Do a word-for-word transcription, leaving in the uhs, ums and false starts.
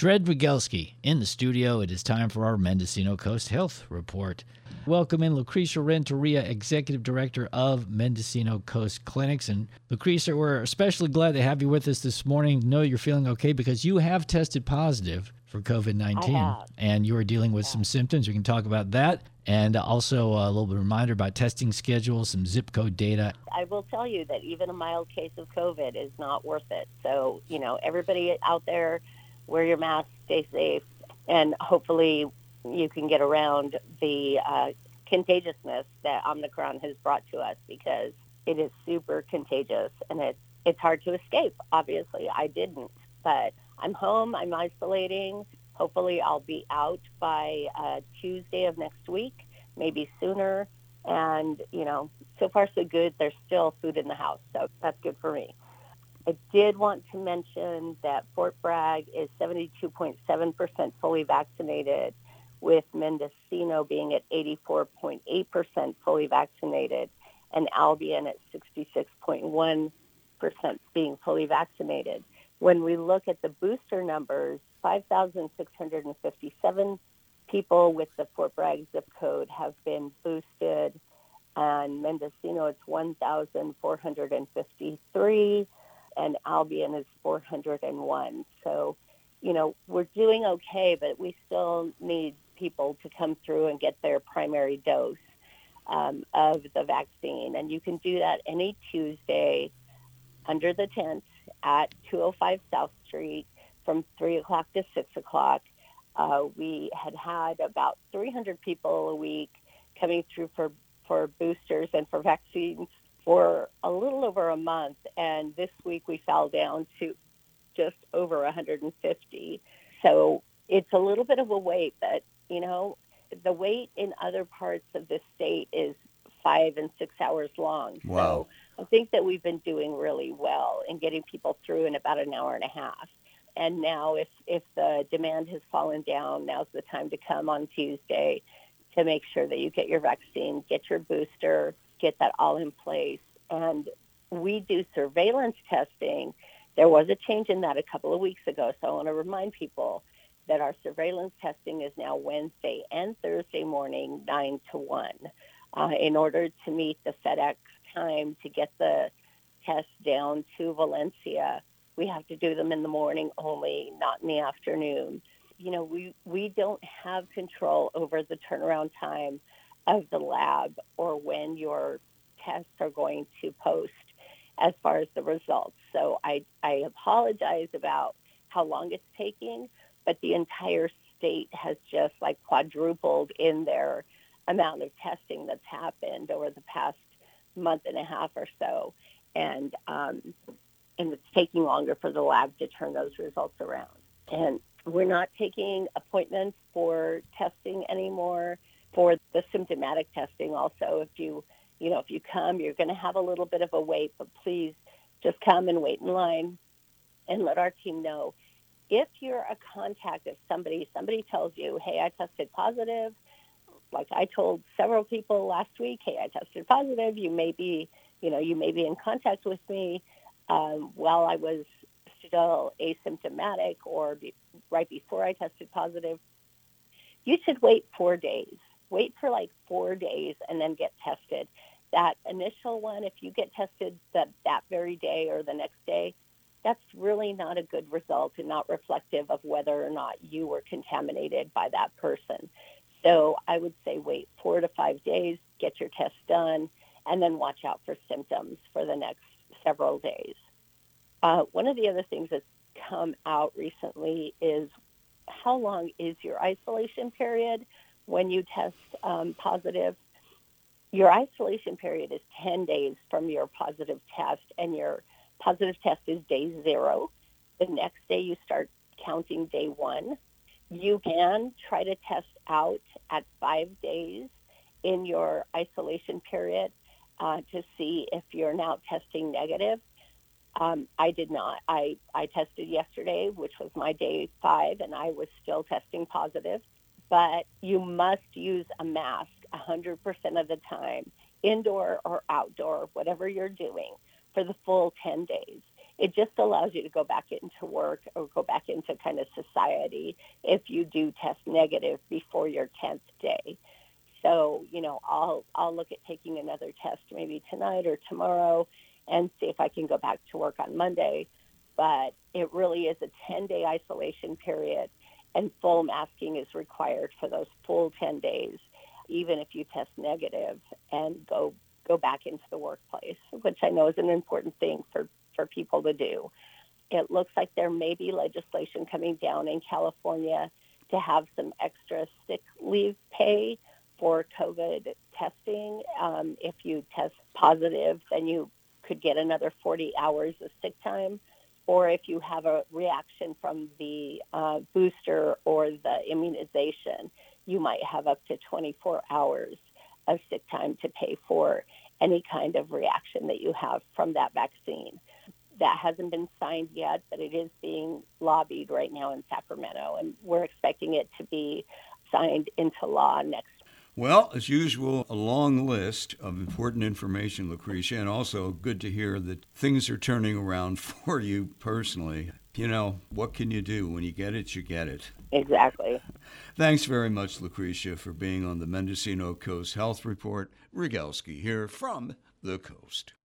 Dred Wigelski in the studio. It is time for our Mendocino Coast Health Report. Welcome in Lucretia Renteria, Executive Director of Mendocino Coast Clinics. And Lucretia, we're especially glad to have you with us this morning. Know you're feeling okay because you have tested positive for COVID nineteen. I have. And you are dealing with some symptoms. We can talk about that. And also a little bit of reminder about testing schedules, some zip code data. I will tell you that even a mild case of COVID is not worth it. So, you know, everybody out there, wear your mask, stay safe, and hopefully you can get around the uh, contagiousness that Omicron has brought to us, because it is super contagious and it, it's hard to escape. Obviously, I didn't, but I'm home, I'm isolating. Hopefully I'll be out by uh, Tuesday of next week, maybe sooner. And, you know, so far so good. There's still food in the house, so that's good for me. I did want to mention that Fort Bragg is seventy-two point seven percent fully vaccinated, with Mendocino being at eighty-four point eight percent fully vaccinated, and Albion at sixty-six point one percent being fully vaccinated. When we look at the booster numbers, five thousand six hundred fifty-seven people with the Fort Bragg zip code have been boosted, and Mendocino it's one thousand four hundred fifty-three, and Albion is four hundred one. So, you know, we're doing okay, but we still need people to come through and get their primary dose um, of the vaccine. And you can do that any Tuesday under the tent at two oh five South Street from three o'clock to six o'clock. Uh, we had had about three hundred people a week coming through for, for boosters and for vaccines for a little over a month. And this week we fell down to just over one hundred fifty. So it's a little bit of a wait, but, you know, the wait in other parts of the state is five and six hours long. Wow. So I think that we've been doing really well in getting people through in about an hour and a half. And now if, if the demand has fallen down, now's the time to come on Tuesday to make sure that you get your vaccine, get your booster, get that all in place. And we do surveillance testing. There was a change in that a couple of weeks ago, so I want to remind people that our surveillance testing is now Wednesday and Thursday morning, nine to one. Uh, in order to meet the FedEx time to get the test down to Valencia, we have to do them in the morning only, not in the afternoon. You know, we, we don't have control over the turnaround time of the lab or when your tests are going to post as far as the results. So I, I apologize about how long it's taking, but the entire state has just like quadrupled in their amount of testing that's happened over the past month and a half or so. And, um, and it's taking longer for the lab to turn those results around. And we're not taking appointments for testing anymore. For the symptomatic testing also, if you, you know, if you come, you're going to have a little bit of a wait, but please just come and wait in line and let our team know. If you're a contact of somebody, somebody tells you, hey, I tested positive, like I told several people last week, hey, I tested positive, you may be, you know, you may be in contact with me um, while I was still asymptomatic or be, right before I tested positive. You should wait four days. Wait for like four days and then get tested. That initial one, if you get tested that, that very day or the next day, that's really not a good result and not reflective of whether or not you were contaminated by that person. So I would say wait four to five days, get your test done, and then watch out for symptoms for the next several days. Uh, one of the other things that's come out recently is how long is your isolation period when you test um, positive? Your isolation period is ten days from your positive test, and your positive test is day zero. The next day you start counting day one. You can try to test out at five days in your isolation period uh, to see if you're now testing negative. Um, I did not. I, I tested yesterday, which was my day five, and I was still testing positive. But you must use a mask one hundred percent of the time, indoor or outdoor, whatever you're doing, for the full ten days. it just allows you to go back into work or go back into kind of society if you do test negative before your tenth day. So, you know, I'll I'll look at taking another test maybe tonight or tomorrow and see if I can go back to work on Monday. But it really is a ten-day isolation period, and full masking is required for those full ten days, even if you test negative and go go back into the workplace, which I know is an important thing for, for people to do. It looks like there may be legislation coming down in California to have some extra sick leave pay for COVID testing. Um, if you test positive, then you could get another forty hours of sick time. Or if you have a reaction from the uh, booster or the immunization, you might have up to twenty-four hours of sick time to pay for any kind of reaction that you have from that vaccine. That hasn't been signed yet, but it is being lobbied right now in Sacramento, and we're expecting it to be signed into law next. Well, as usual, a long list of important information, Lucretia, and also good to hear that things are turning around for you personally. You know, what can you do? When you get it, you get it. Exactly. Thanks very much, Lucretia, for being on the Mendocino Coast Health Report. Rygelski here from the Coast.